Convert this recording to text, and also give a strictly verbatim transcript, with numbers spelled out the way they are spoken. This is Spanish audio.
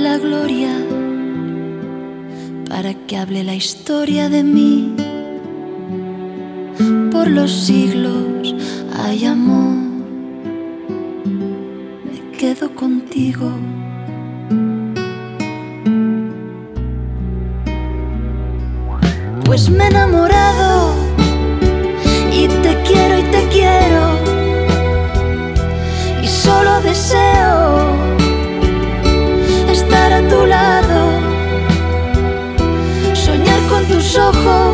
la gloria, para que hable la historia de mí. Por los siglos hay amor, me quedo contigo. Pues me he enamorado y te quiero y te quiero, y solo deseo estar a tu lado, soñar con tus ojos